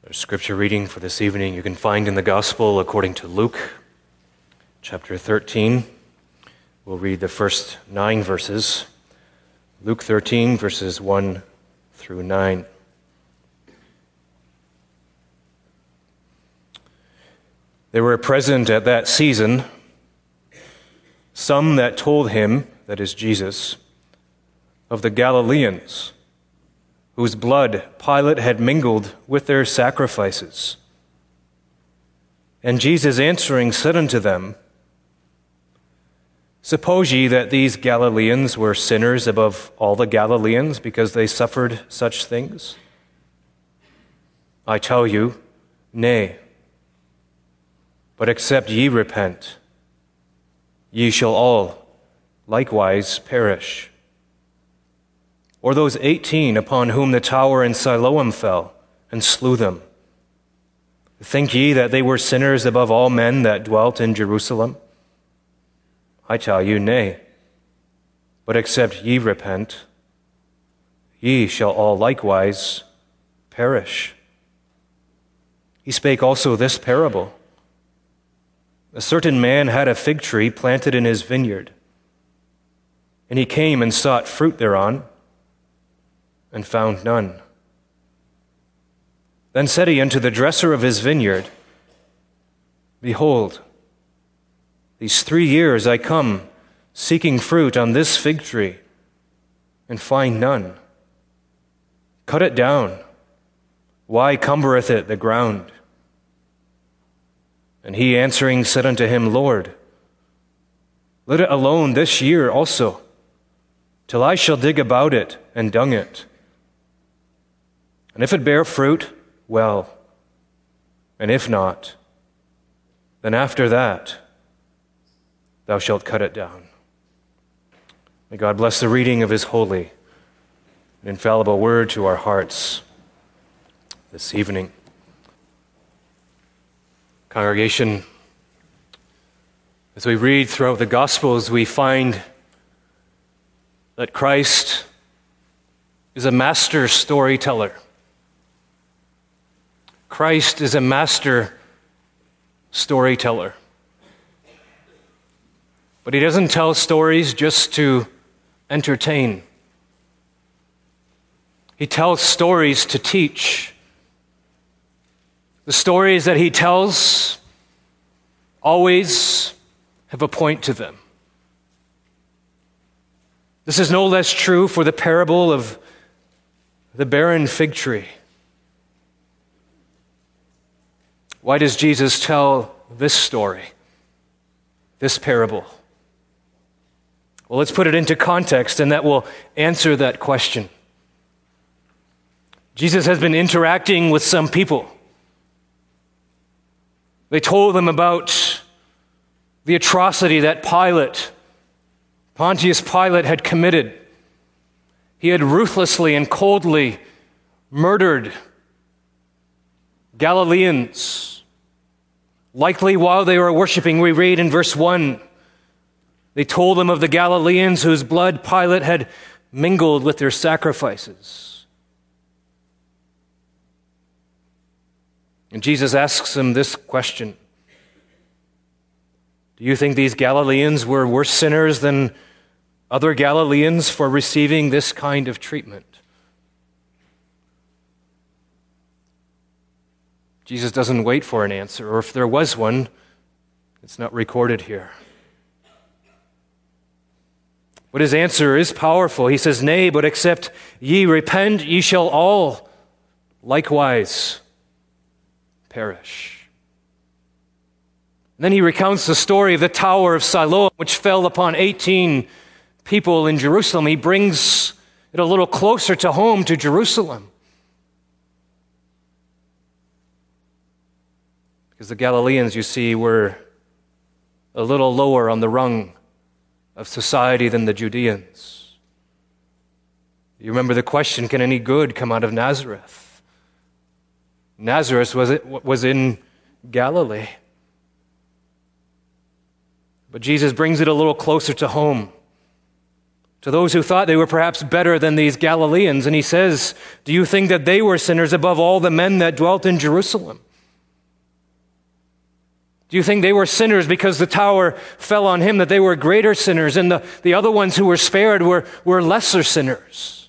Our scripture reading for this evening you can find in the Gospel according to Luke, chapter 13. We'll read the first 9 verses. Luke 13, verses 1 through 9. There were present at that season some that told him, that is Jesus, of the Galileans, whose blood Pilate had mingled with their sacrifices. And Jesus answering said unto them, Suppose ye that these Galileans were sinners above all the Galileans because they suffered such things? I tell you, nay. But except ye repent, ye shall all likewise perish. Or those 18 upon whom the tower in Siloam fell and slew them. Think ye that they were sinners above all men that dwelt in Jerusalem? I tell you, nay. But except ye repent, ye shall all likewise perish. He spake also this parable. A certain man had a fig tree planted in his vineyard, and he came and sought fruit thereon, and found none. Then said he unto the dresser of his vineyard, Behold, these 3 years I come seeking fruit on this fig tree, and find none. Cut it down. Why cumbereth it the ground? And he answering said unto him, Lord, let it alone this year also, till I shall dig about it and dung it. And if it bear fruit, well, and if not, then after that thou shalt cut it down. May God bless the reading of his holy and infallible word to our hearts this evening. Congregation, as we read throughout the Gospels, we find that Christ is a master storyteller. Christ is a master storyteller. But he doesn't tell stories just to entertain. He tells stories to teach. The stories that he tells always have a point to them. This is no less true for the parable of the barren fig tree. Why does Jesus tell this story, this parable? Well, let's put it into context, and that will answer that question. Jesus has been interacting with some people. They told them about the atrocity that Pontius Pilate had committed. He had ruthlessly and coldly murdered Galileans. Likely while they were worshiping, we read in verse 1, they told them of the Galileans whose blood Pilate had mingled with their sacrifices. And Jesus asks them this question. Do you think these Galileans were worse sinners than other Galileans for receiving this kind of treatment? Jesus doesn't wait for an answer, or if there was one, it's not recorded here. But his answer is powerful. He says, Nay, but except ye repent, ye shall all likewise perish. And then he recounts the story of the Tower of Siloam, which fell upon 18 people in Jerusalem. He brings it a little closer to home, to Jerusalem. Because the Galileans, you see, were a little lower on the rung of society than the Judeans. You remember the question, can any good come out of Nazareth? Nazareth was in Galilee. But Jesus brings it a little closer to home. to those who thought they were perhaps better than these Galileans. And he says, do you think that they were sinners above all the men that dwelt in Jerusalem? Do you think they were sinners because the tower fell on him, that they were greater sinners, and the other ones who were spared were lesser sinners?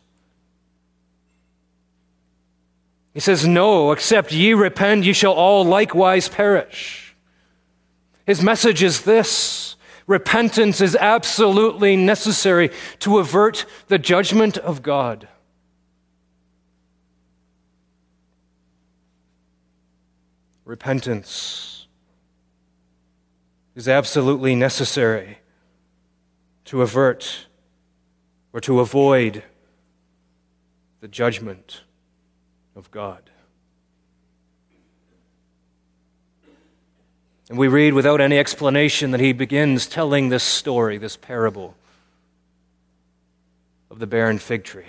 He says, no, except ye repent, ye shall all likewise perish. His message is this: repentance is absolutely necessary to avert the judgment of God. Repentance is absolutely necessary to avert or to avoid the judgment of God. And we read without any explanation that he begins telling this story, this parable of the barren fig tree.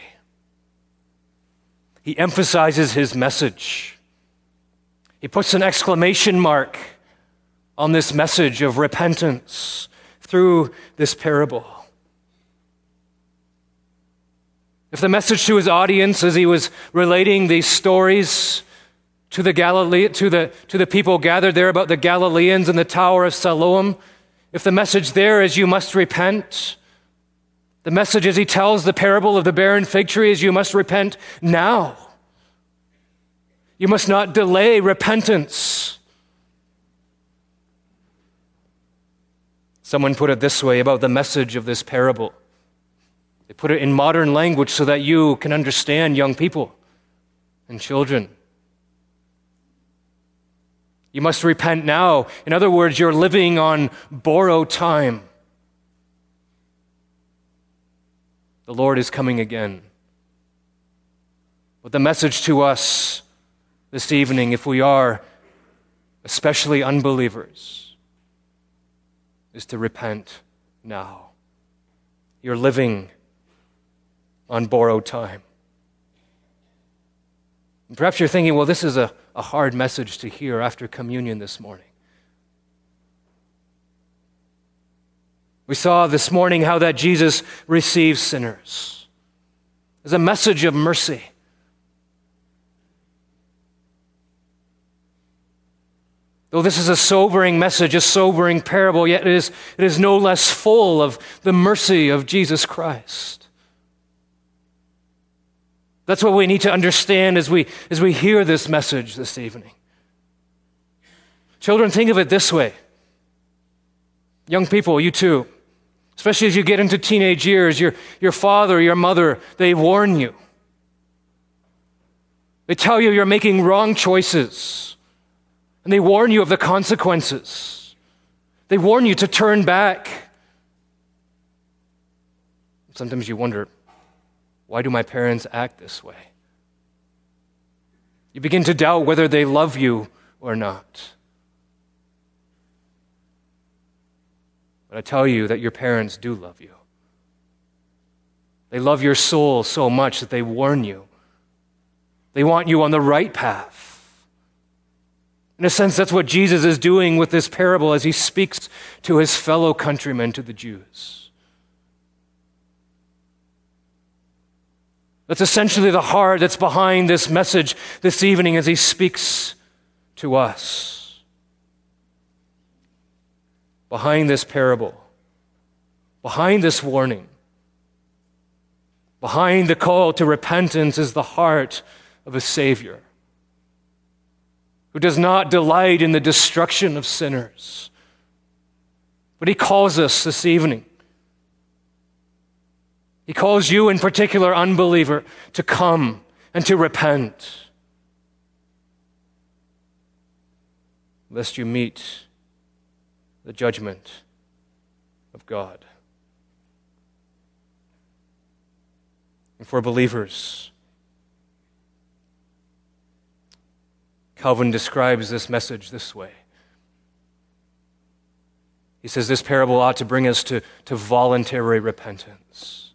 He emphasizes his message. He puts an exclamation mark on this message of repentance through this parable. If the message to his audience as he was relating these stories to the people gathered there about the Galileans and the Tower of Siloam, if the message there is you must repent, the message as he tells the parable of the barren fig tree is you must repent now. You must not delay repentance. Someone put it this way about the message of this parable. They put it in modern language so that you can understand, young people and children. You must repent now. In other words, you're living on borrowed time. The Lord is coming again. But the message to us this evening, if we are especially unbelievers, is to repent now. You're living on borrowed time. And perhaps you're thinking, well, this is a hard message to hear after communion this morning. We saw this morning how that Jesus receives sinners. It's a message of mercy. Though this is a sobering message, a sobering parable, yet it is no less full of the mercy of Jesus Christ. That's what we need to understand as we hear this message this evening. Children, think of it this way. Young people, you too. Especially as you get into teenage years, your father, your mother, they warn you. They tell you you're making wrong choices. And they warn you of the consequences. They warn you to turn back. Sometimes you wonder, why do my parents act this way? You begin to doubt whether they love you or not. But I tell you that your parents do love you. They love your soul so much that they warn you. They want you on the right path. In a sense, that's what Jesus is doing with this parable as he speaks to his fellow countrymen, to the Jews. That's essentially the heart that's behind this message this evening as he speaks to us. Behind this parable, behind this warning, behind the call to repentance is the heart of a Savior who does not delight in the destruction of sinners. But he calls us this evening. He calls you in particular, unbeliever, to come and to repent, lest you meet the judgment of God. And for believers, Calvin describes this message this way. He says this parable ought to bring us to voluntary repentance,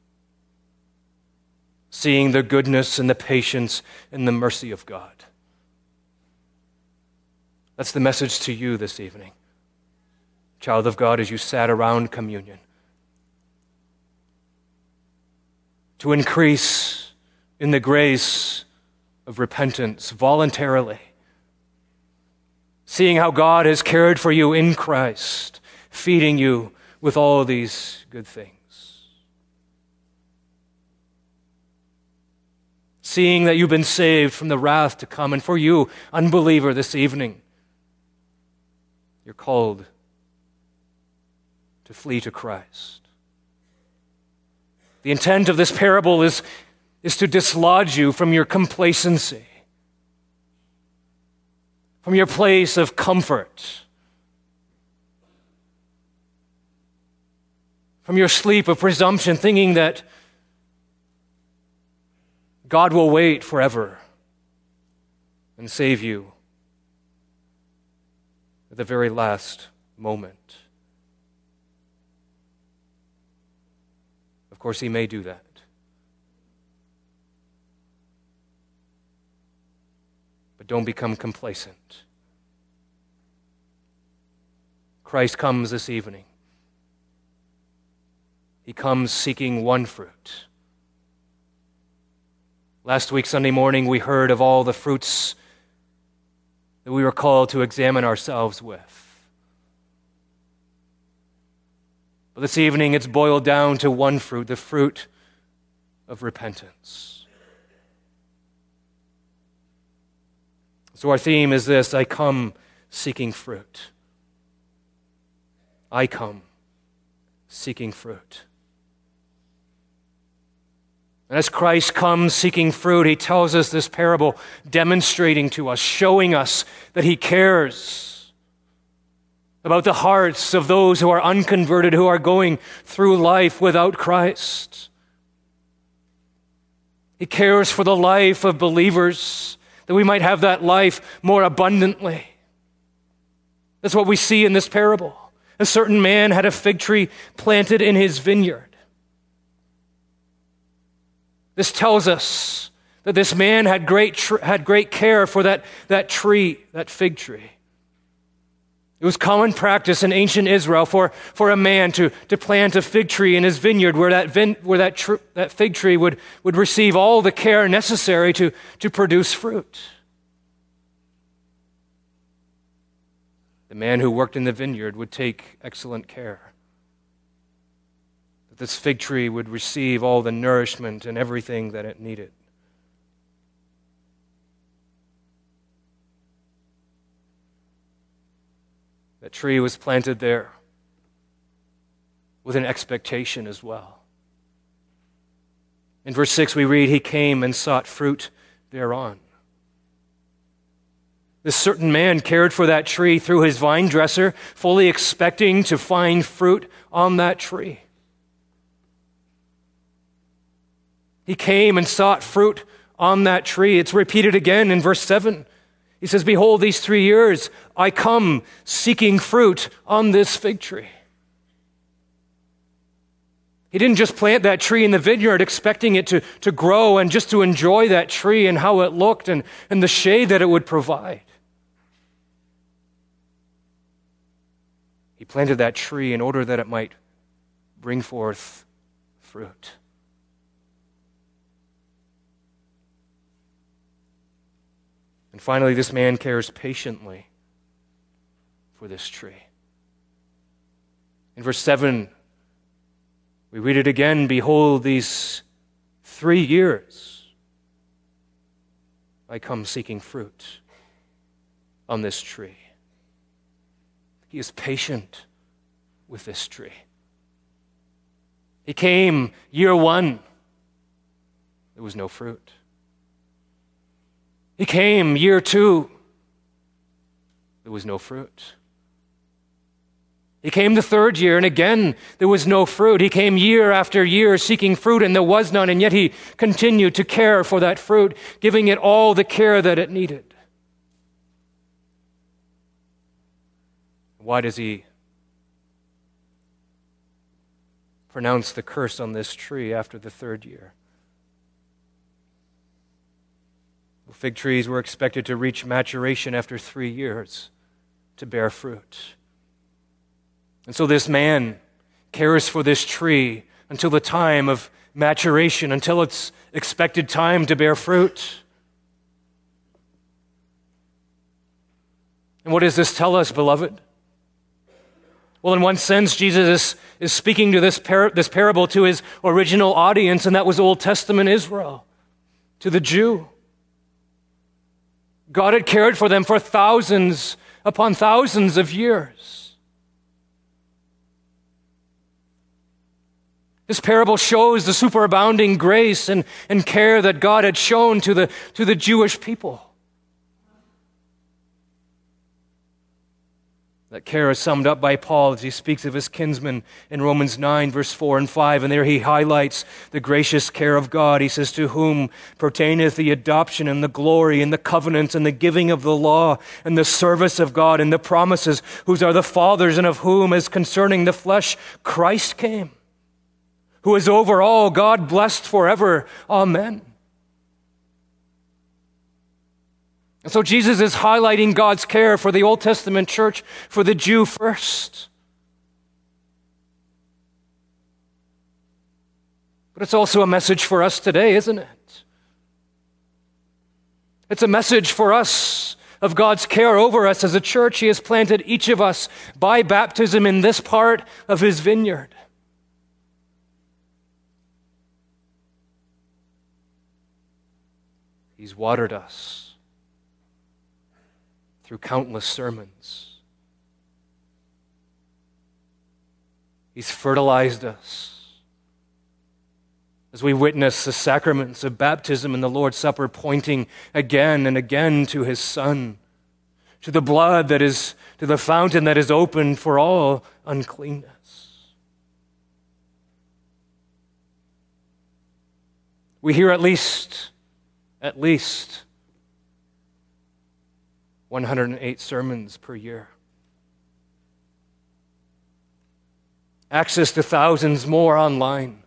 seeing the goodness and the patience and the mercy of God. That's the message to you this evening, child of God, as you sat around communion. to increase in the grace of repentance voluntarily, seeing how God has cared for you in Christ, feeding you with all these good things. Seeing that you've been saved from the wrath to come. And for you, unbeliever, this evening, you're called to flee to Christ. The intent of this parable is to dislodge you from your complacency, from your place of comfort, from your sleep of presumption, thinking that God will wait forever and save you at the very last moment. Of course, He may do that. But don't become complacent. Christ comes this evening. He comes seeking one fruit. Last week, Sunday morning, we heard of all the fruits that we were called to examine ourselves with. But this evening, it's boiled down to one fruit, the fruit of repentance. So our theme is this: I come seeking fruit. I come seeking fruit. And as Christ comes seeking fruit, He tells us this parable, demonstrating to us, showing us that He cares about the hearts of those who are unconverted, who are going through life without Christ. He cares for the life of believers, that we might have that life more abundantly. That's what we see in this parable. A certain man had a fig tree planted in his vineyard. This tells us that this man had great care for that tree, that fig tree. It was common practice in ancient Israel for a man to plant a fig tree in his vineyard where that fig tree would receive all the care necessary to produce fruit. The man who worked in the vineyard would take excellent care that this fig tree would receive all the nourishment and everything that it needed. That tree was planted there with an expectation as well. In verse 6 we read, he came and sought fruit thereon. This certain man cared for that tree through his vine dresser, fully expecting to find fruit on that tree. He came and sought fruit on that tree. It's repeated again in verse 7. He says, behold, these 3 years I come seeking fruit on this fig tree. He didn't just plant that tree in the vineyard expecting it to grow and just to enjoy that tree and how it looked and the shade that it would provide. He planted that tree in order that it might bring forth fruit. And finally, this man cares patiently for this tree. In verse 7, we read it again, behold, these 3 years I come seeking fruit on this tree. He is patient with this tree. He came year 1, there was no fruit. He came year 2, there was no fruit. He came the 3rd year, and again, there was no fruit. He came year after year seeking fruit, and there was none, and yet he continued to care for that fruit, giving it all the care that it needed. Why does he pronounce the curse on this tree after the 3rd year? Fig trees were expected to reach maturation after 3 years to bear fruit. And so this man cares for this tree until the time of maturation, until its expected time to bear fruit. And what does this tell us, beloved? Well, in one sense, Jesus is speaking to this parable to his original audience, and that was Old Testament Israel, to the Jew. God had cared for them for thousands upon thousands of years. This parable shows the superabounding grace and care that God had shown to the Jewish people. That care is summed up by Paul as he speaks of his kinsmen in Romans 9, verse 4 and 5. And there he highlights the gracious care of God. He says, to whom pertaineth the adoption and the glory and the covenants and the giving of the law and the service of God and the promises, whose are the fathers, and of whom, as concerning the flesh, Christ came, who is over all, God blessed forever. Amen. And so Jesus is highlighting God's care for the Old Testament church, for the Jew first. But it's also a message for us today, isn't it? It's a message for us of God's care over us as a church. He has planted each of us by baptism in this part of his vineyard. He's watered us through countless sermons. He's fertilized us as we witness the sacraments of baptism and the Lord's Supper, pointing again and again to his Son, to the blood that is, to the fountain that is open for all uncleanness. We hear at least 108 sermons per year. Access to thousands more online.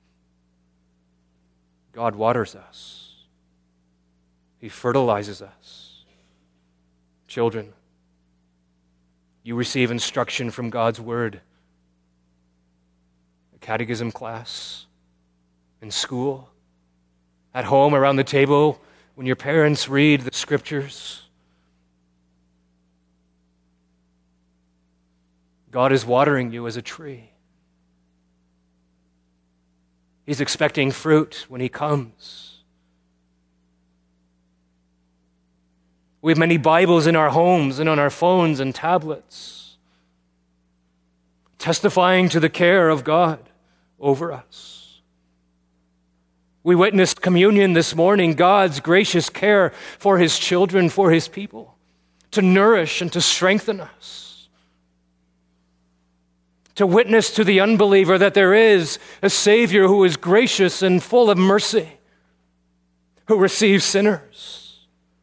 God waters us. He fertilizes us. Children, you receive instruction from God's Word. A catechism class, in school, at home, around the table, when your parents read the Scriptures. God is watering you as a tree. He's expecting fruit when he comes. We have many Bibles in our homes and on our phones and tablets, testifying to the care of God over us. We witnessed communion this morning, God's gracious care for his children, for his people, to nourish and to strengthen us. To witness to the unbeliever that there is a Savior who is gracious and full of mercy, who receives sinners.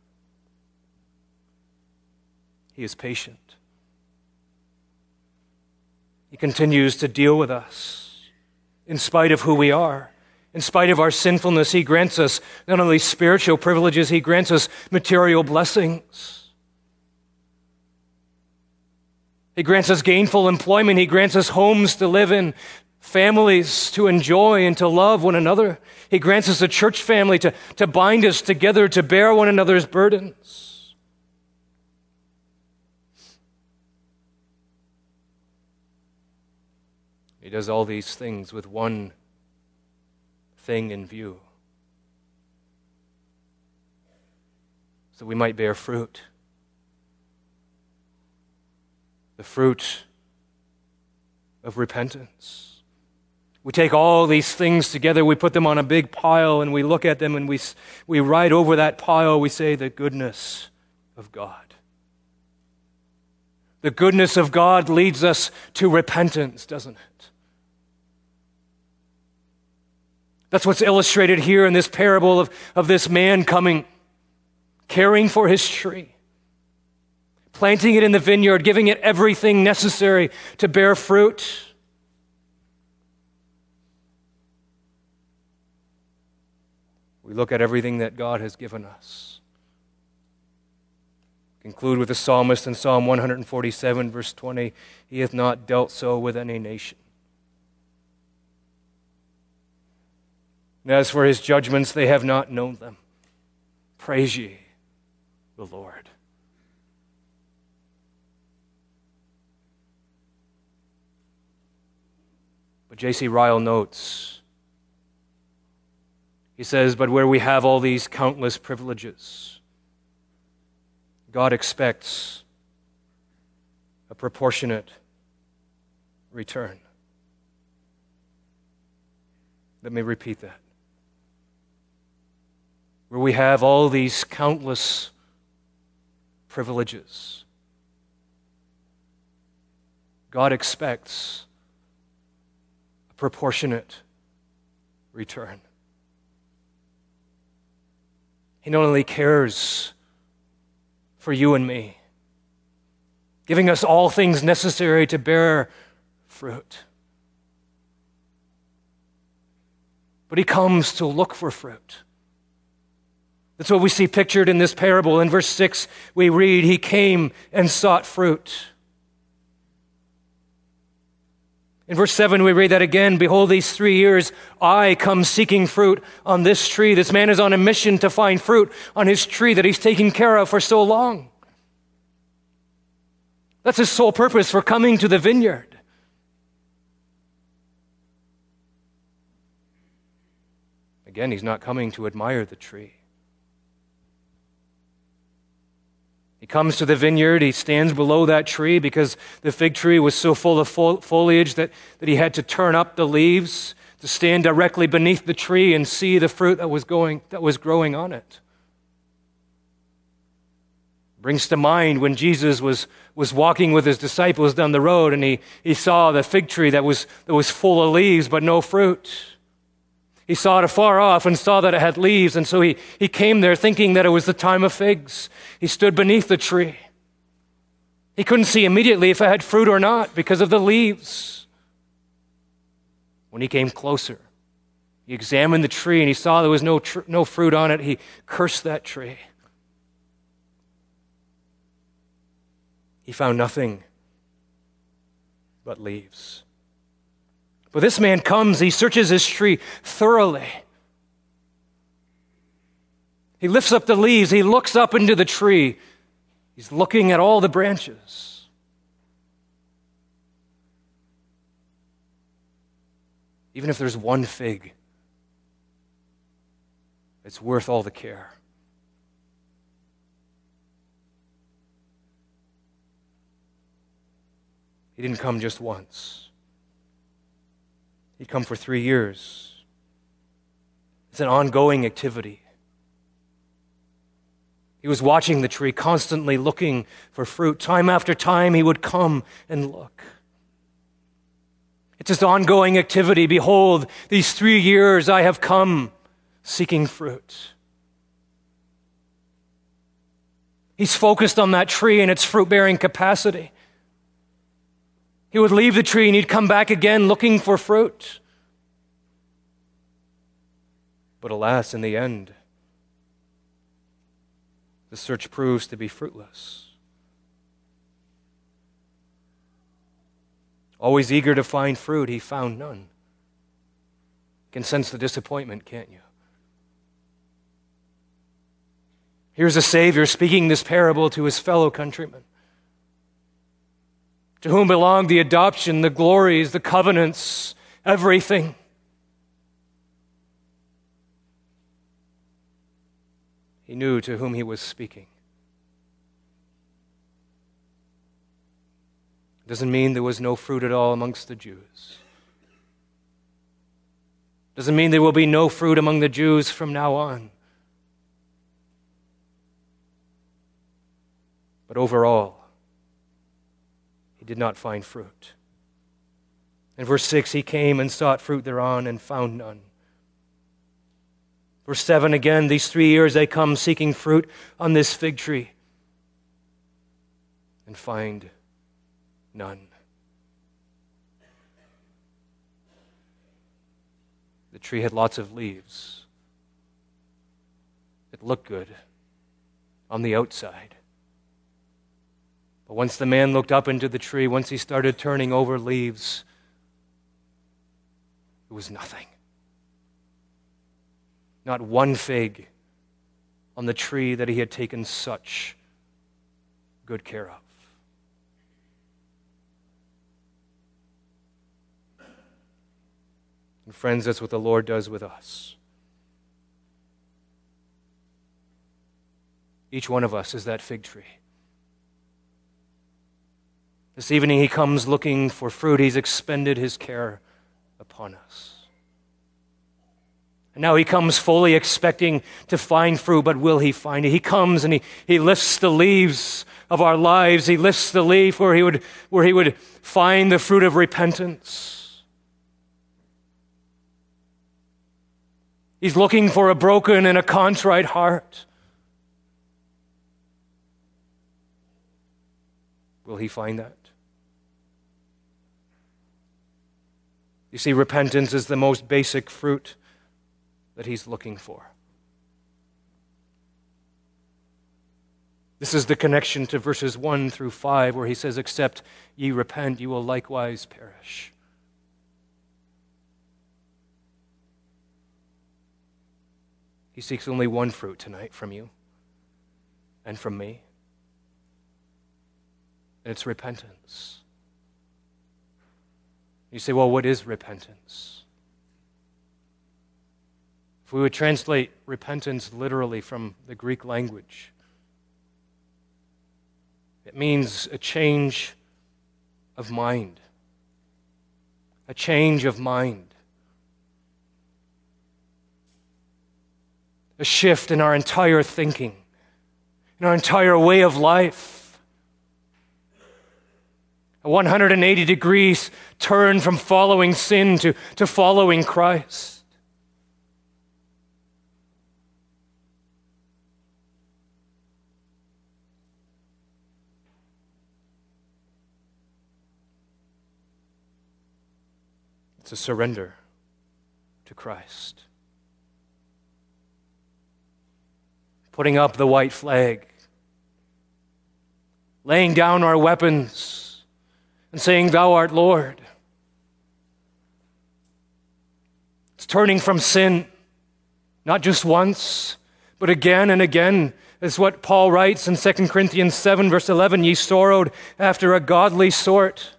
He is patient. He continues to deal with us in spite of who we are. In spite of our sinfulness, he grants us not only spiritual privileges, he grants us material blessings. He grants us gainful employment. He grants us homes to live in, families to enjoy and to love one another. He grants us a church family to bind us together, to bear one another's burdens. He does all these things with one thing in view, so we might bear fruit. The fruit of repentance. We take all these things together, we put them on a big pile, and we look at them, and we write over that pile, we say, the goodness of God. The goodness of God leads us to repentance, doesn't it? That's what's illustrated here in this parable of this man coming, caring for his tree, planting it in the vineyard, giving it everything necessary to bear fruit. We look at everything that God has given us. Conclude with the psalmist in Psalm 147, verse 20. He hath not dealt so with any nation. And as for his judgments, they have not known them. Praise ye the Lord. But J.C. Ryle notes, he says, but where we have all these countless privileges, God expects a proportionate return. Let me repeat that. Where we have all these countless privileges, God expects a proportionate return. He not only cares for you and me, giving us all things necessary to bear fruit, but he comes to look for fruit. That's what we see pictured in this parable. In verse 6, we read, he came and sought fruit. In verse 7, we read that again, behold, these 3 years I come seeking fruit on this tree. This man is on a mission to find fruit on his tree that he's taken care of for so long. That's his sole purpose for coming to the vineyard. Again, he's not coming to admire the tree. He comes to the vineyard, he stands below that tree because the fig tree was so full of foliage that he had to turn up the leaves to stand directly beneath the tree and see the fruit that was growing on it. Brings to mind when Jesus was walking with his disciples down the road and he saw the fig tree that was full of leaves but no fruit. He saw it afar off and saw that it had leaves, and so he came there thinking that it was the time of figs. He stood beneath the tree. He couldn't see immediately if it had fruit or not because of the leaves. When he came closer, he examined the tree and he saw there was no fruit on it. He cursed that tree. He found nothing but leaves. But this man comes, he searches his tree thoroughly. He lifts up the leaves, he looks up into the tree. He's looking at all the branches. Even if there's one fig, it's worth all the care. He didn't come just once. He'd come for 3 years. It's an ongoing activity. He was watching the tree, constantly looking for fruit. Time after time, he would come and look. It's this ongoing activity. Behold, these 3 years I have come seeking fruit. He's focused on that tree and its fruit-bearing capacity. He would leave the tree and he'd come back again looking for fruit. But alas, in the end, the search proves to be fruitless. Always eager to find fruit, he found none. You can sense the disappointment, can't you? Here's a Savior speaking this parable to his fellow countrymen, to whom belong the adoption, the glories, the covenants, everything. He knew to whom he was speaking. Doesn't mean there was no fruit at all amongst the Jews. Doesn't mean there will be no fruit among the Jews from now on. But overall, he did not find fruit. In verse 6, he came and sought fruit thereon and found none. Verse 7 again, these 3 years I come seeking fruit on this fig tree and find none. The tree had lots of leaves. It looked good on the outside. But once the man looked up into the tree, once he started turning over leaves, it was nothing. not one fig on the tree that he had taken such good care of. And friends, that's what the Lord does with us. Each one of us is that fig tree. This evening he comes looking for fruit. He's expended his care upon us. And now he comes fully expecting to find fruit, but will he find it? He comes and he lifts the leaves of our lives. He lifts the leaf where he would find the fruit of repentance. He's looking for a broken and a contrite heart. Will he find that? You see, repentance is the most basic fruit that he's looking for. This is the connection to verses 1 through 5 where he says, "Except ye repent, you will likewise perish." He seeks only one fruit tonight from you and from me. And it's repentance. You say, well, what is repentance? If we would translate repentance literally from the Greek language, it means a change of mind. A change of mind. A shift in our entire thinking, in our entire way of life. A 180 degrees turn from following sin to following Christ. It's a surrender to Christ. Putting up the white flag, laying down our weapons, and saying, "Thou art Lord." It's turning from sin, not just once, but again and again. Is what Paul writes in 2 Corinthians 7, verse 11, "Ye sorrowed after a godly sort."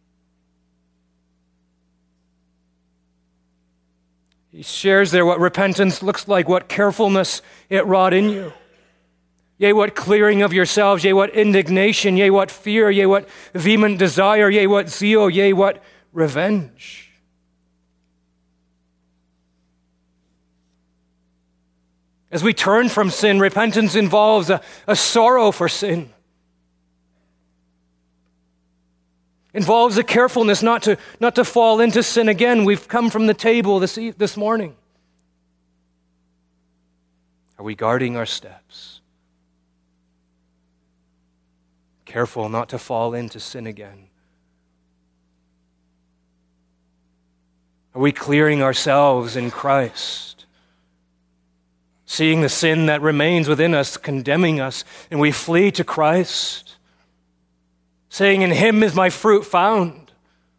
He shares there what repentance looks like, what carefulness it wrought in you. Yea, what clearing of yourselves, yea, what indignation, yea, what fear, yea, what vehement desire, yea, what zeal, yea, what revenge. As we turn from sin, repentance involves a sorrow for sin. Involves a carefulness not to fall into sin again. We've come from the table this morning. Are we guarding our steps? Careful not to fall into sin again. Are we clearing ourselves in Christ? Seeing the sin that remains within us, condemning us, and we flee to Christ? Saying, "In him is my fruit found."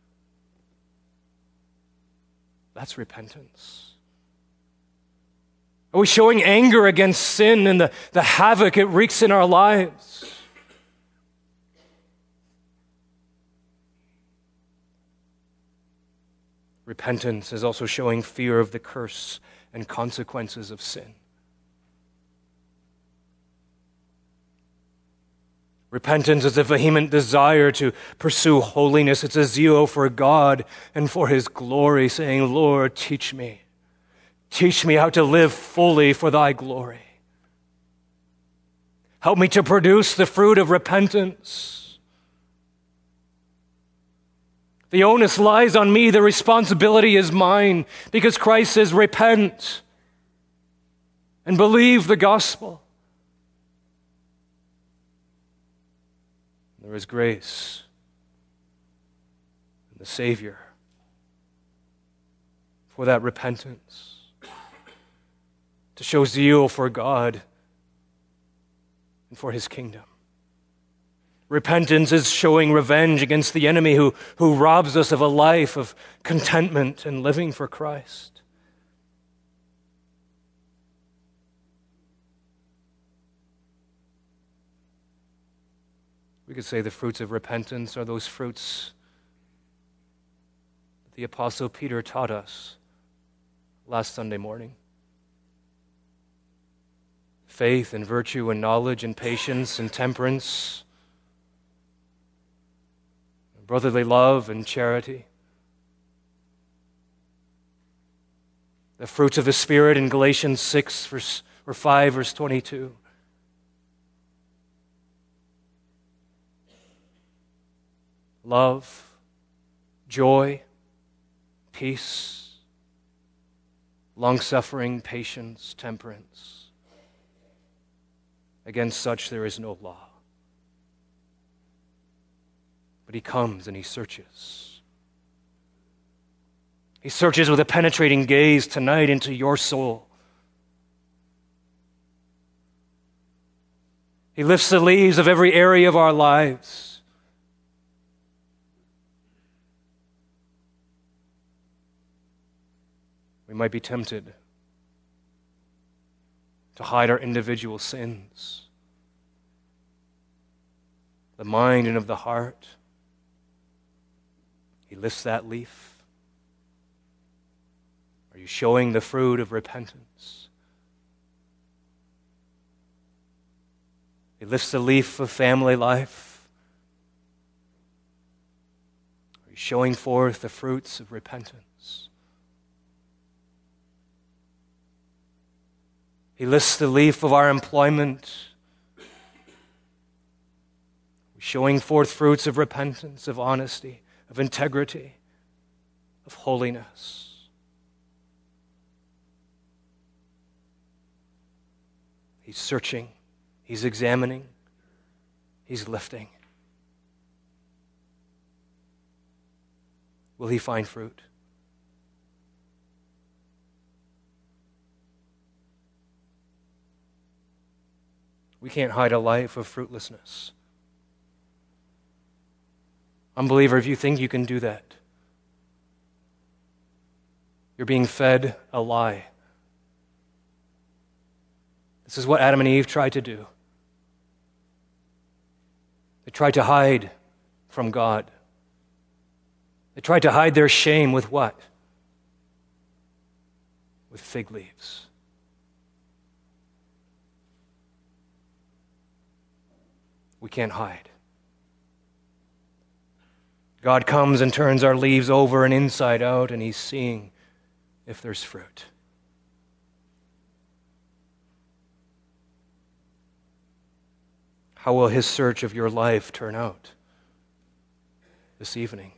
That's repentance. Are we showing anger against sin and the havoc it wreaks in our lives? Repentance is also showing fear of the curse and consequences of sin. Repentance is a vehement desire to pursue holiness. It's a zeal for God and for His glory, saying, "Lord, teach me. Teach me how to live fully for Thy glory. Help me to produce the fruit of repentance." The onus lies on me. The responsibility is mine, because Christ says, "Repent and believe the gospel." There is grace in the Savior for that repentance, to show zeal for God and for His kingdom. Repentance is showing revenge against the enemy who robs us of a life of contentment and living for Christ. We could say the fruits of repentance are those fruits that the Apostle Peter taught us last Sunday morning. Faith and virtue and knowledge and patience and temperance, brotherly love and charity. The fruits of the Spirit in Galatians 5, verse 22. Love, joy, peace, long-suffering, patience, temperance. Against such there is no law. But he comes and he searches. He searches with a penetrating gaze tonight into your soul. He lifts the leaves of every area of our lives. We might be tempted to hide our individual sins, the mind and of the heart. He lifts that leaf. Are you showing the fruit of repentance? He lifts the leaf of family life. Are you showing forth the fruits of repentance? He lifts the leaf of our employment, showing forth fruits of repentance, of honesty, of integrity, of holiness. He's searching, he's examining, he's lifting. Will he find fruit? We can't hide a life of fruitlessness. Unbeliever, if you think you can do that, you're being fed a lie. This is what Adam and Eve tried to do. They tried to hide from God. They tried to hide their shame with what? With fig leaves. We can't hide. God comes and turns our leaves over and inside out, and he's seeing if there's fruit. How will his search of your life turn out this evening?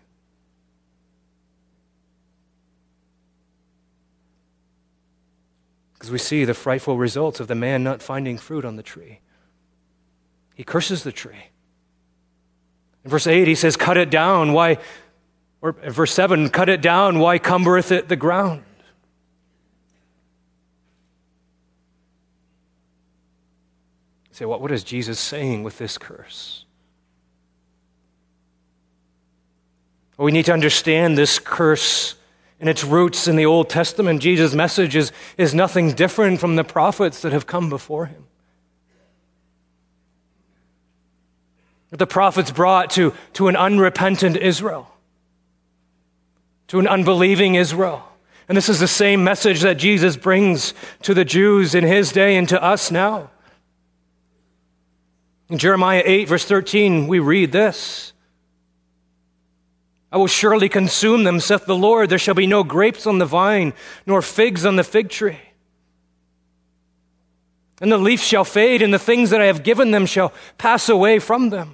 Because we see the frightful results of the man not finding fruit on the tree. He curses the tree. In verse 8, he says, cut it down. Why? Or in verse 7, cut it down. Why cumbereth it the ground? You say, what is Jesus saying with this curse? Well, we need to understand this curse and its roots in the Old Testament. Jesus' message is nothing different from the prophets that have come before him. The prophets brought to an unrepentant Israel, to an unbelieving Israel. And this is the same message that Jesus brings to the Jews in his day and to us now. In Jeremiah 8, verse 13, we read this. I will surely consume them, saith the Lord. There shall be no grapes on the vine, nor figs on the fig tree. And the leaf shall fade, and the things that I have given them shall pass away from them.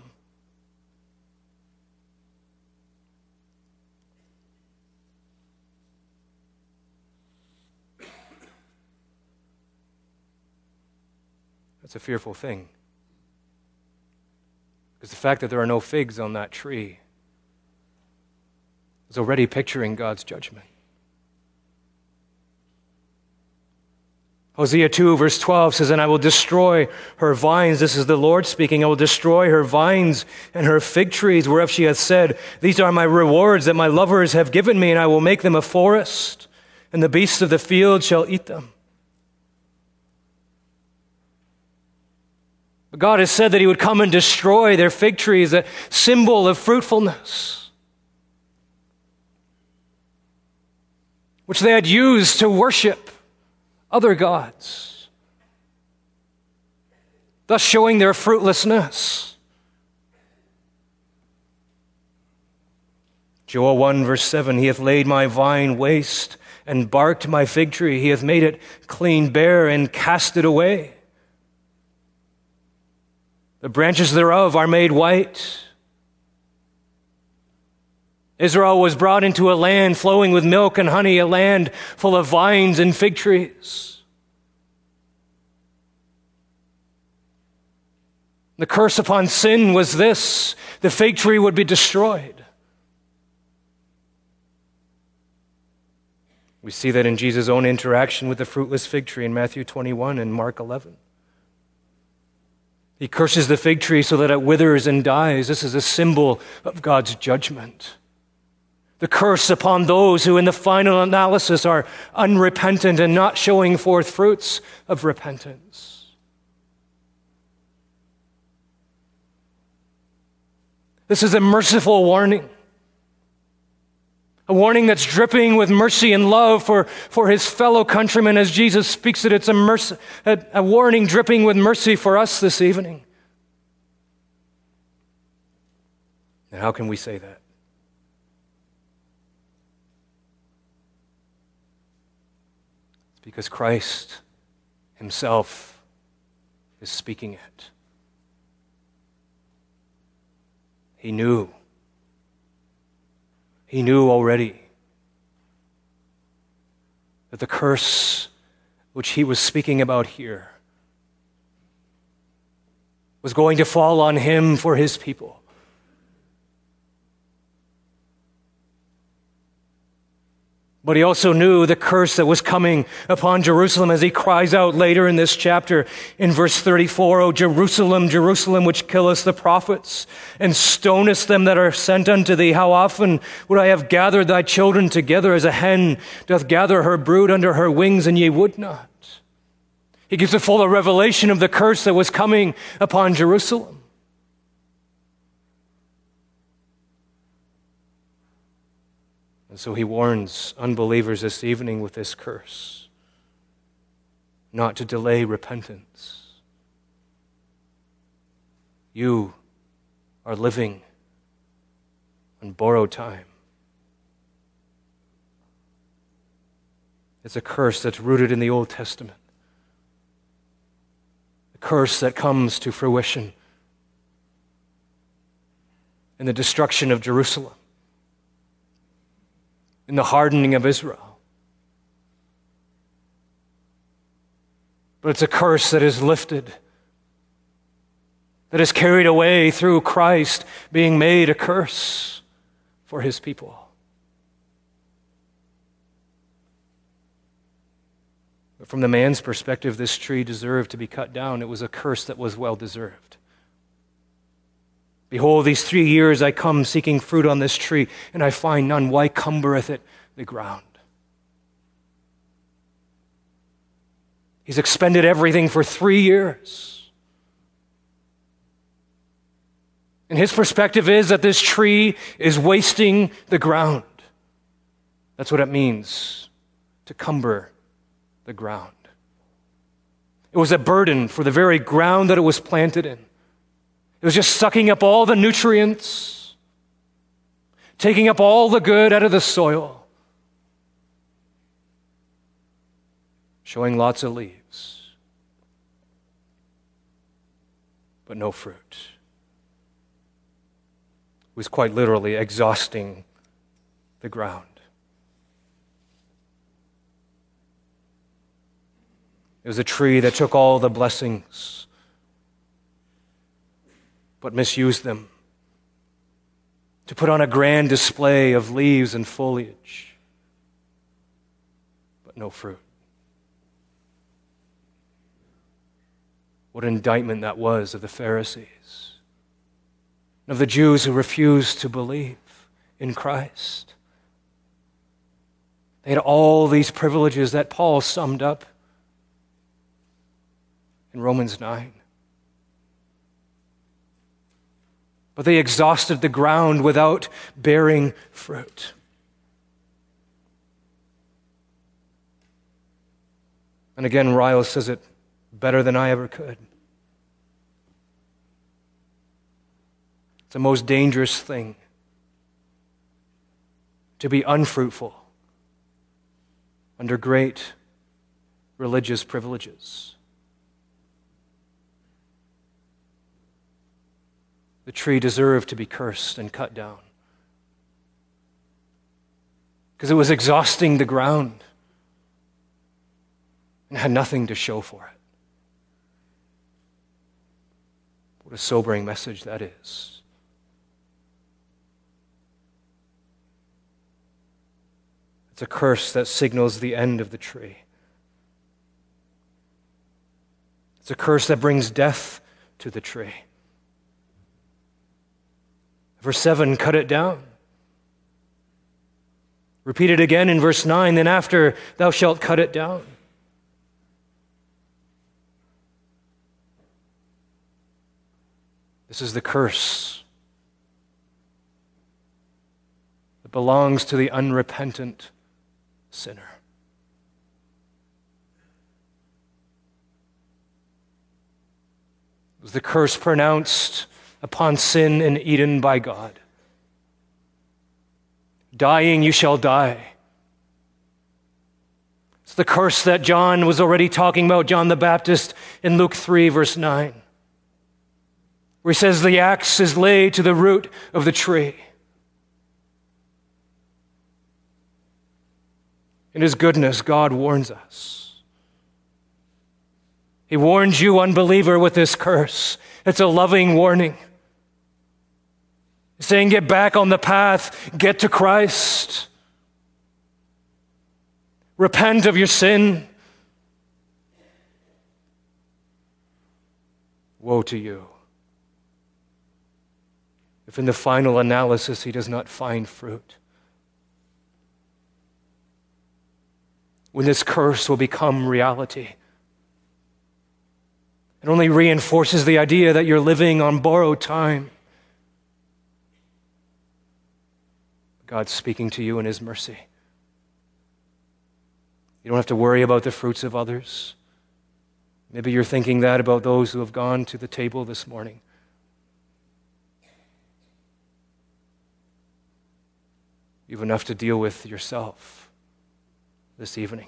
That's a fearful thing. Because the fact that there are no figs on that tree is already picturing God's judgment. Hosea 2 verse 12 says, and I will destroy her vines. This is the Lord speaking. I will destroy her vines and her fig trees, whereof she hath said, these are my rewards that my lovers have given me, and I will make them a forest, and the beasts of the field shall eat them. God has said that he would come and destroy their fig trees, a symbol of fruitfulness, which they had used to worship other gods, thus showing their fruitlessness. Joel 1 verse 7, he hath laid my vine waste and barked my fig tree. He hath made it clean bare and cast it away. The branches thereof are made white. Israel was brought into a land flowing with milk and honey, a land full of vines and fig trees. The curse upon sin was this: the fig tree would be destroyed. We see that in Jesus' own interaction with the fruitless fig tree in Matthew 21 and Mark 11. He curses the fig tree so that it withers and dies. This is a symbol of God's judgment. The curse upon those who in the final analysis are unrepentant and not showing forth fruits of repentance. This is a merciful warning. A warning that's dripping with mercy and love for his fellow countrymen. As Jesus speaks it, it's a warning dripping with mercy for us this evening. And how can we say that? It's because Christ himself is speaking it. He knew. He knew already that the curse which he was speaking about here was going to fall on him for his people. But he also knew the curse that was coming upon Jerusalem, as he cries out later in this chapter in verse 34, O Jerusalem, Jerusalem, which killest the prophets and stonest them that are sent unto thee, how often would I have gathered thy children together as a hen doth gather her brood under her wings, and ye would not. He gives a fuller revelation of the curse that was coming upon Jerusalem. And so he warns unbelievers this evening with this curse, not to delay repentance. You are living on borrowed time. It's a curse that's rooted in the Old Testament. A curse that comes to fruition in the destruction of Jerusalem, in the hardening of Israel. But it's a curse that is lifted, that is carried away through Christ being made a curse for his people. But from the man's perspective, this tree deserved to be cut down. It was a curse that was well deserved. Behold, these 3 years I come seeking fruit on this tree, and I find none. Why cumbereth it the ground? He's expended everything for 3 years. And his perspective is that this tree is wasting the ground. That's what it means to cumber the ground. It was a burden for the very ground that it was planted in. It was just sucking up all the nutrients, taking up all the good out of the soil, showing lots of leaves, but no fruit. It was quite literally exhausting the ground. It was a tree that took all the blessings but misused them to put on a grand display of leaves and foliage, but no fruit. What an indictment that was of the Pharisees, of the Jews who refused to believe in Christ. They had all these privileges that Paul summed up in Romans 9. but they exhausted the ground without bearing fruit. And again, Ryle says it better than I ever could. It's the most dangerous thing to be unfruitful under great religious privileges. The tree deserved to be cursed and cut down because it was exhausting the ground and had nothing to show for it. What a sobering message that is. It's a curse that signals the end of the tree. It's a curse that brings death to the tree. Verse 7, cut it down. Repeated again in verse 9, then after, thou shalt cut it down. This is the curse that belongs to the unrepentant sinner. It was the curse pronounced upon sin in Eden by God. Dying, you shall die. It's the curse that John was already talking about, John the Baptist, in Luke 3, verse 9, where he says, the axe is laid to the root of the tree. In His goodness, God warns us. He warns you, unbeliever, with this curse. It's a loving warning. He's saying, get back on the path, get to Christ. Repent of your sin. Woe to you if in the final analysis he does not find fruit. When this curse will become reality. It only reinforces the idea that you're living on borrowed time. God's speaking to you in His mercy. You don't have to worry about the fruits of others. Maybe you're thinking that about those who have gone to the table this morning. You have enough to deal with yourself this evening.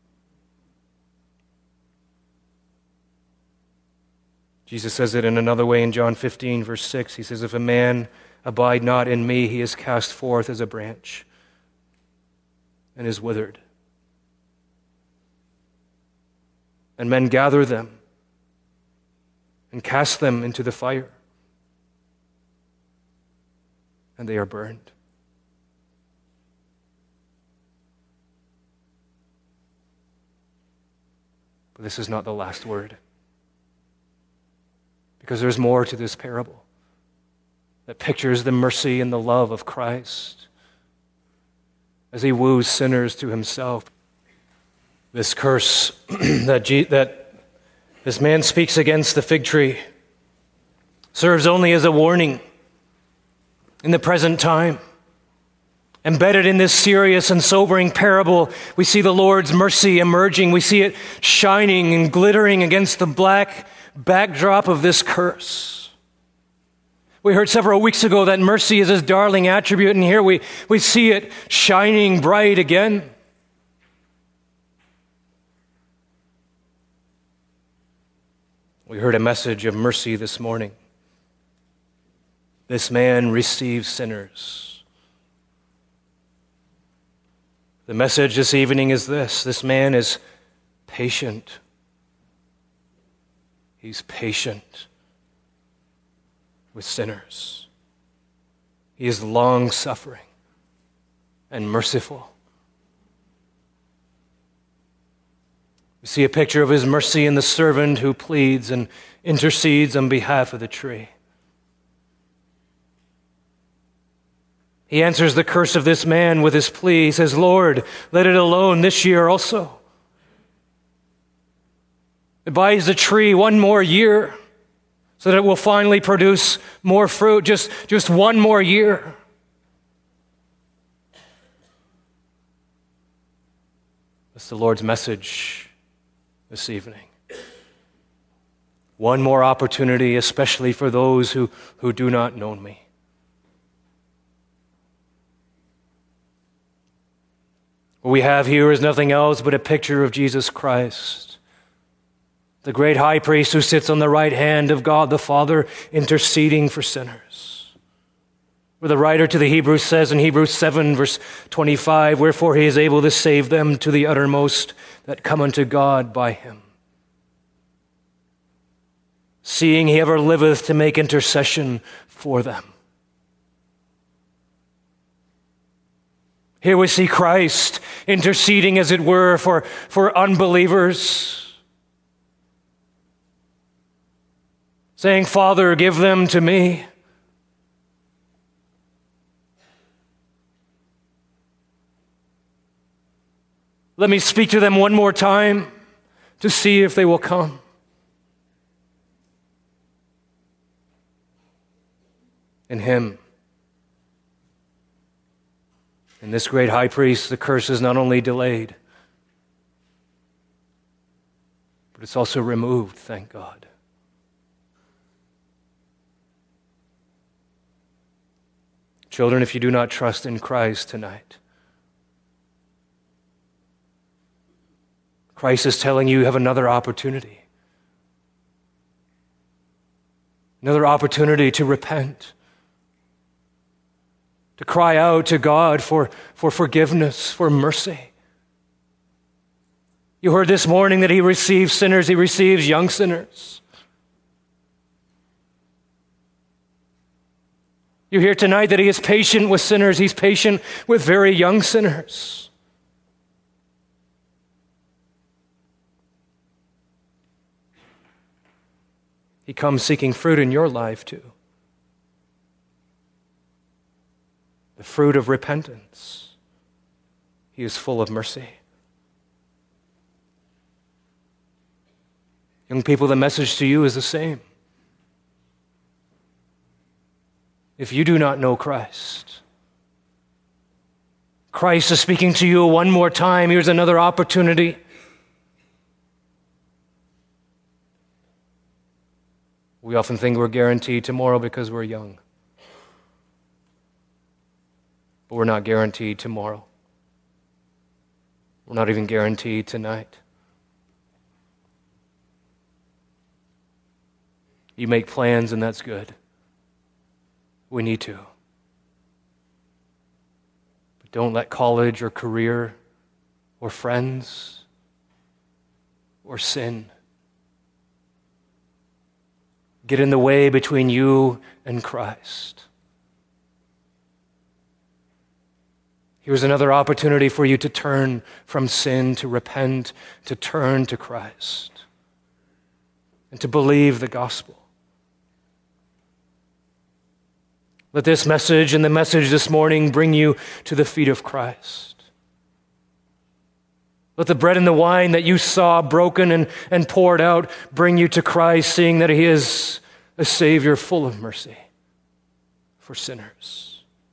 Jesus says it in another way in John 15, verse 6. He says, if a man abide not in me, he is cast forth as a branch and is withered. And men gather them and cast them into the fire, and they are burned. But this is not the last word, because there's more to this parable that pictures the mercy and the love of Christ as He woos sinners to Himself. This curse that this man speaks against the fig tree serves only as a warning in the present time. Embedded in this serious and sobering parable, we see the Lord's mercy emerging. We see it shining and glittering against the black backdrop of this curse. We heard several weeks ago that mercy is His darling attribute, and here we see it shining bright again. We heard a message of mercy this morning. This man receives sinners. The message this evening is this man is patient. He's patient with sinners. He is long-suffering and merciful. We see a picture of His mercy in the servant who pleads and intercedes on behalf of the tree. He answers the curse of this man with his plea. He says, Lord, let it alone this year also. It buys the tree one more year so that it will finally produce more fruit, just one more year. That's the Lord's message this evening. One more opportunity, especially for those who do not know me. What we have here is nothing else but a picture of Jesus Christ, the great high priest who sits on the right hand of God the Father, interceding for sinners. Where the writer to the Hebrews says in Hebrews 7, verse 25, wherefore he is able to save them to the uttermost that come unto God by him. Seeing he ever liveth to make intercession for them. Here we see Christ interceding, as it were, for unbelievers, saying, Father, give them to me. Let me speak to them one more time to see if they will come. In him, in this great high priest, the curse is not only delayed, but it's also removed, thank God. Children, if you do not trust in Christ tonight, Christ is telling you have another opportunity. Another opportunity to repent. To cry out to God for forgiveness, for mercy. You heard this morning that he receives sinners, he receives young sinners. You hear tonight that he is patient with sinners, he's patient with very young sinners. He comes seeking fruit in your life too. The fruit of repentance. He is full of mercy. Young people, the message to you is the same. If you do not know Christ, Christ is speaking to you one more time. Here's another opportunity. We often think we're guaranteed tomorrow because we're young. But we're not guaranteed tomorrow. We're not even guaranteed tonight. You make plans, and that's good. We need to. But don't let college or career or friends or sin get in the way between you and Christ. Here's another opportunity for you to turn from sin, to repent, to turn to Christ, and to believe the gospel. Let this message and the message this morning bring you to the feet of Christ. Let the bread and the wine that you saw broken and poured out bring you to Christ, seeing that he is a Savior full of mercy for sinners.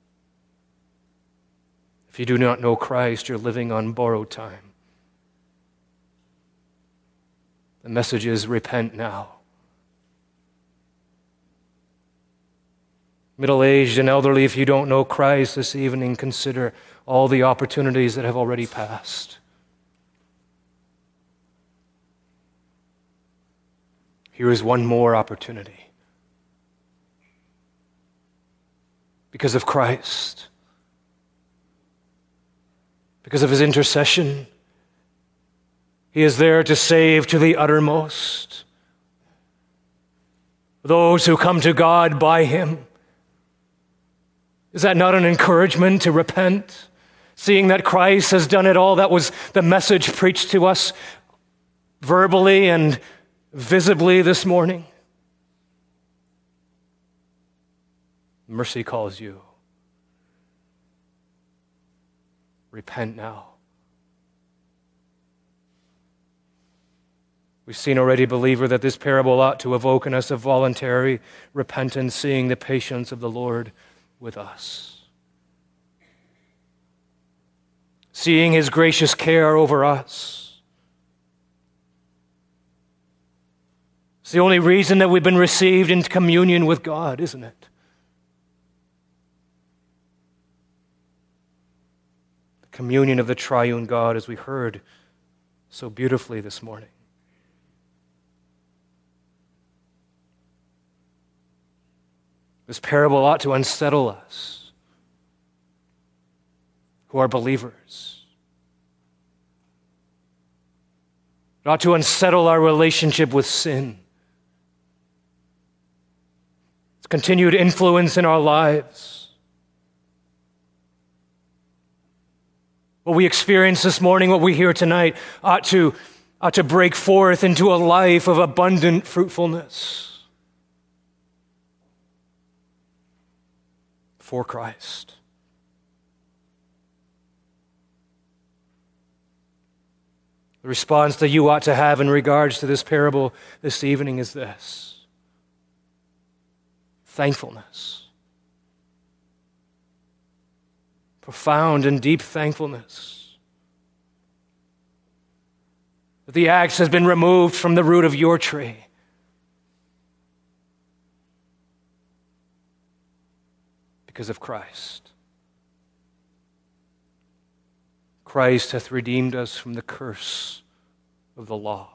If you do not know Christ, you're living on borrowed time. The message is repent now. Middle-aged and elderly, if you don't know Christ this evening, consider all the opportunities that have already passed. Here is one more opportunity. Because of Christ, because of his intercession, he is there to save to the uttermost those who come to God by him. Is that not an encouragement to repent? Seeing that Christ has done it all, that was the message preached to us verbally and visibly this morning. Mercy calls you. Repent now. We've seen already, believer, that this parable ought to evoke in us a voluntary repentance, seeing the patience of the Lord with us. Seeing his gracious care over us. It's the only reason that we've been received into communion with God, isn't it? The communion of the triune God, as we heard so beautifully this morning. This parable ought to unsettle us who are believers. It ought to unsettle our relationship with sin. Its continued influence in our lives. What we experience this morning, what we hear tonight, ought to break forth into a life of abundant fruitfulness for Christ. The response that you ought to have in regards to this parable this evening is this: thankfulness. Profound and deep thankfulness. That the axe has been removed from the root of your tree. Because of Christ. Christ hath redeemed us from the curse of the law,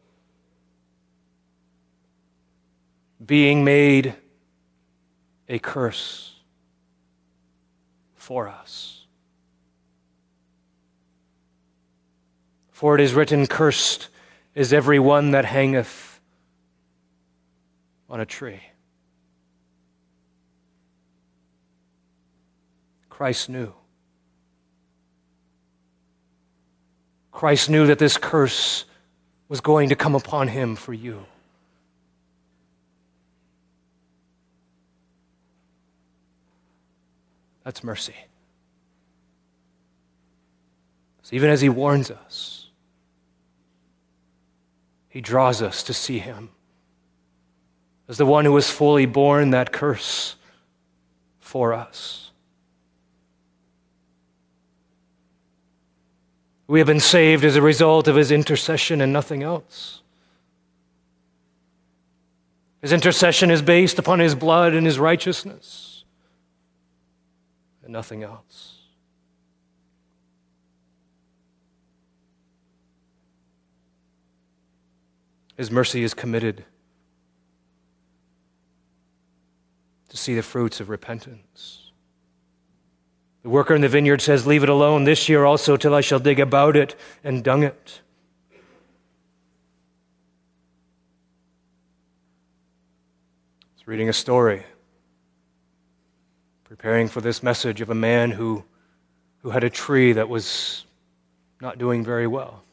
being made a curse for us. For it is written, cursed is every one that hangeth on a tree. Christ knew. Christ knew that this curse was going to come upon him for you. That's mercy. So even as he warns us, he draws us to see him as the one who has fully borne that curse for us. We have been saved as a result of his intercession and nothing else. His intercession is based upon his blood and his righteousness, and nothing else. His mercy is committed to see the fruits of repentance. The worker in the vineyard says, leave it alone this year also till I shall dig about it and dung it. I was reading a story, preparing for this message, of a man who had a tree that was not doing very well.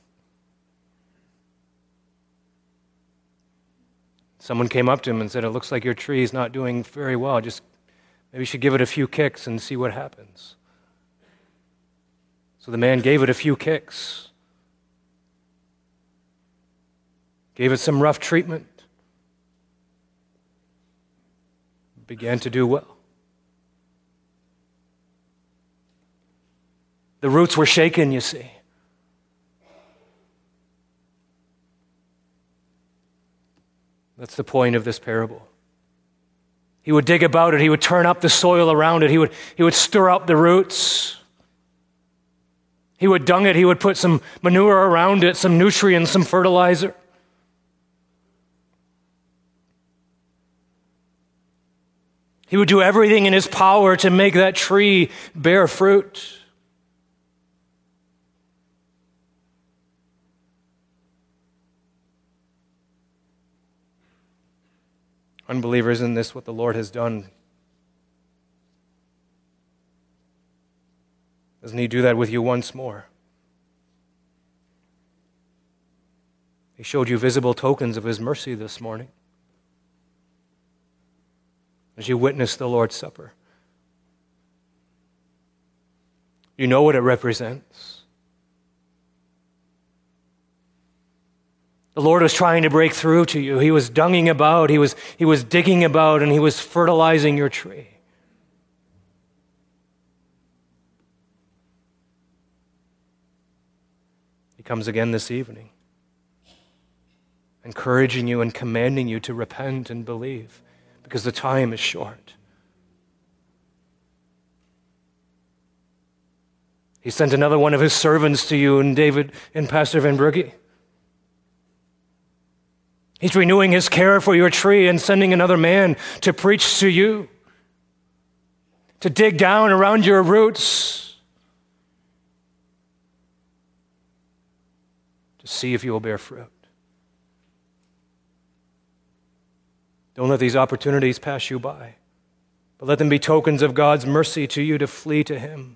Someone came up to him and said, it looks like your tree is not doing very well. Just maybe you should give it a few kicks and see what happens. So the man gave it a few kicks, gave it some rough treatment, began to do well. The roots were shaken, you see. That's the point of this parable. He would dig about it, he would turn up the soil around it, he would stir up the roots. He would dung it, he would put some manure around it, some nutrients, some fertilizer. He would do everything in his power to make that tree bear fruit. Unbelievers, isn't this what the Lord has done? Doesn't he do that with you once more? He showed you visible tokens of his mercy this morning as you witnessed the Lord's Supper. You know what it represents. The Lord was trying to break through to you. He was dunging about, he was digging about, and he was fertilizing your tree. He comes again this evening, encouraging you and commanding you to repent and believe, because the time is short. He sent another one of his servants to you, and David and Pastor Van Brugge. He's renewing his care for your tree and sending another man to preach to you, to dig down around your roots, to see if you will bear fruit. Don't let these opportunities pass you by, but let them be tokens of God's mercy to you to flee to him.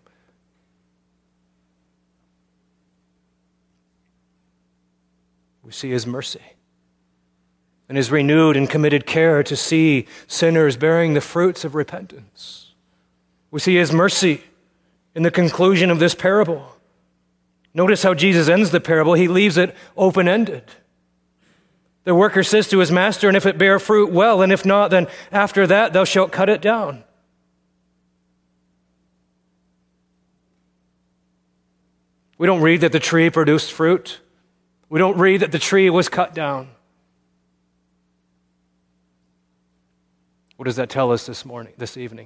We see his mercy and his renewed and committed care to see sinners bearing the fruits of repentance. We see his mercy in the conclusion of this parable. Notice how Jesus ends the parable. He leaves it open-ended. The worker says to his master, and if it bear fruit, well, and if not, then after that thou shalt cut it down. We don't read that the tree produced fruit. We don't read that the tree was cut down. What does that tell us this evening?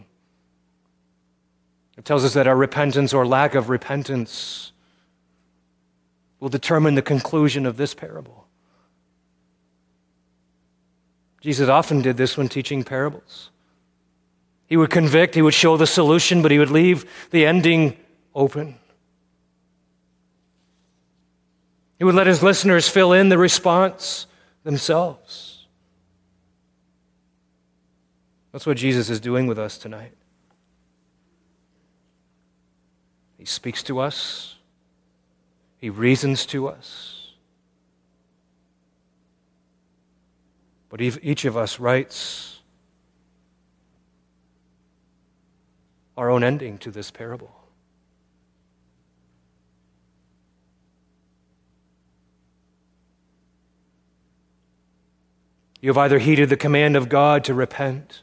It tells us that our repentance or lack of repentance will determine the conclusion of this parable. Jesus often did this when teaching parables. He would convict, he would show the solution, but he would leave the ending open. He would let his listeners fill in the response themselves. That's what Jesus is doing with us tonight. He speaks to us. He reasons to us. But each of us writes our own ending to this parable. You have either heeded the command of God to repent,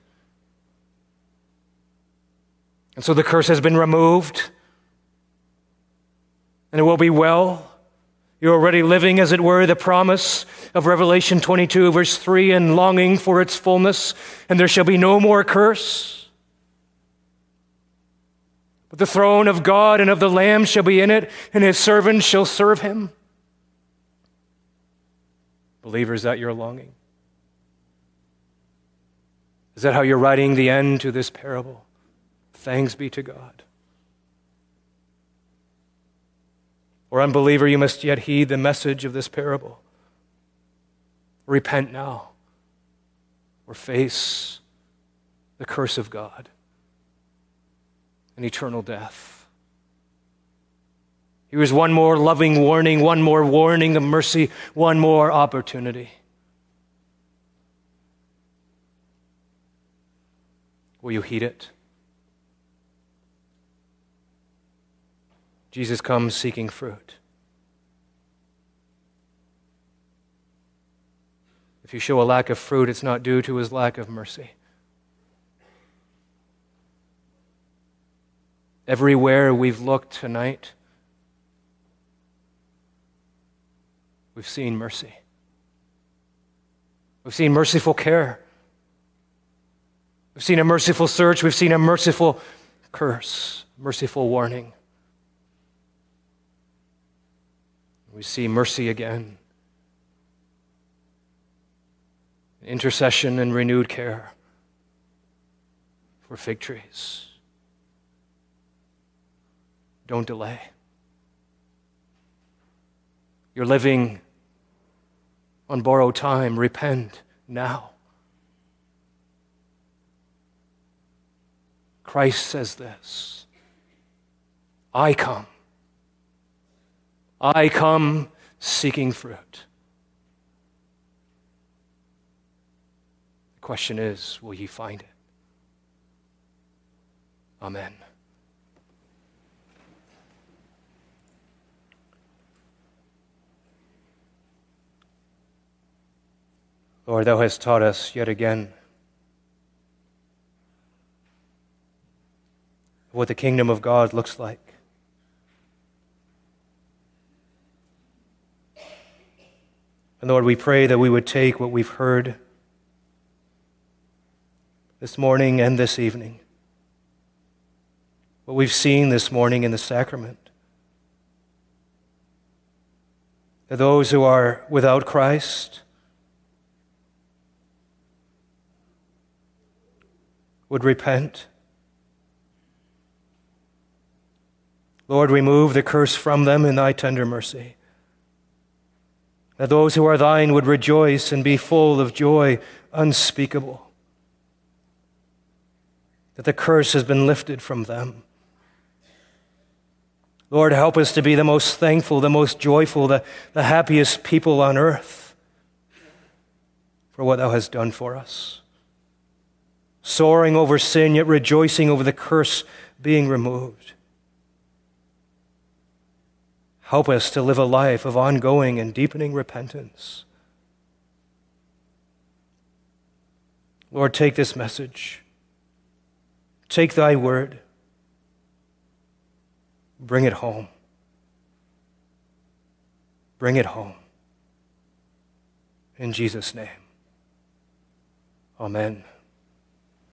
and so the curse has been removed, and it will be well. You're already living, as it were, the promise of Revelation 22, verse 3, and longing for its fullness, and there shall be no more curse. But the throne of God and of the Lamb shall be in it, and his servants shall serve him. Believer, is that your longing? Is that how you're writing the end to this parable? Thanks be to God. Or unbeliever, you must yet heed the message of this parable. Repent now, or face the curse of God and eternal death. Here is one more loving warning, one more warning of mercy, one more opportunity. Will you heed it? Jesus comes seeking fruit. If you show a lack of fruit, it's not due to his lack of mercy. Everywhere we've looked tonight, we've seen mercy. We've seen merciful care. We've seen a merciful search. We've seen a merciful curse, merciful warning. We see mercy again. Intercession and renewed care for fig trees. Don't delay. You're living on borrowed time. Repent now. Christ says this, I come seeking fruit. The question is, will ye find it? Amen. Lord, thou hast taught us yet again what the kingdom of God looks like. And Lord, we pray that we would take what we've heard this morning and this evening, what we've seen this morning in the sacrament, that those who are without Christ would repent. Lord, remove the curse from them in thy tender mercy, that those who are thine would rejoice and be full of joy unspeakable, that the curse has been lifted from them. Lord, help us to be the most thankful, the most joyful, the happiest people on earth for what thou hast done for us. Soaring over sin, yet rejoicing over the curse being removed. Help us to live a life of ongoing and deepening repentance. Lord, take this message. Take thy word. Bring it home. Bring it home. In Jesus' name. Amen.